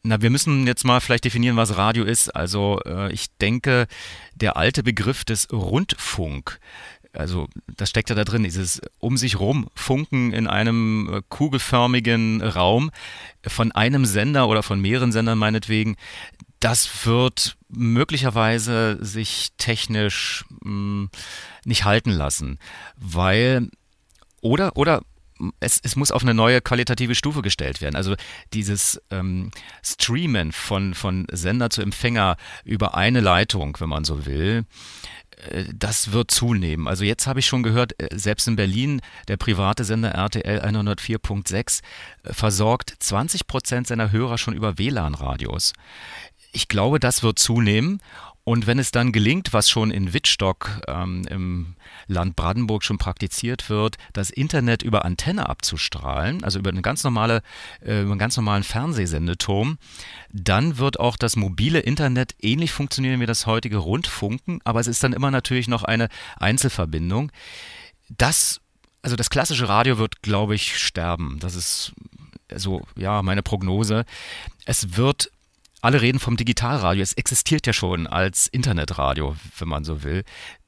Na, wir müssen jetzt mal vielleicht definieren, was Radio ist. Also ich denke, der alte Begriff des Rundfunk, also das steckt ja da drin, dieses um sich rum Funken in einem kugelförmigen Raum von einem Sender oder von mehreren Sendern meinetwegen, das wird möglicherweise sich technisch nicht halten lassen, weil oder es muss auf eine neue qualitative Stufe gestellt werden. Also dieses Streamen von Sender zu Empfänger über eine Leitung, wenn man so will, das wird zunehmen. Also jetzt habe ich schon gehört, selbst in Berlin, der private Sender RTL 104.6 versorgt 20% seiner Hörer schon über WLAN-Radios. Ich glaube, das wird zunehmen. Und wenn es dann gelingt, was schon in Wittstock im Land Brandenburg schon praktiziert wird, das Internet über Antenne abzustrahlen, also über einen ganz normalen Fernsehsendeturm, dann wird auch das mobile Internet ähnlich funktionieren wie das heutige Rundfunken, aber es ist dann immer natürlich noch eine Einzelverbindung. Also das klassische Radio wird, glaube ich, sterben. Das ist also ja meine Prognose. Es wird Alle reden vom Digitalradio. Es existiert ja schon als Internetradio, wenn man so will.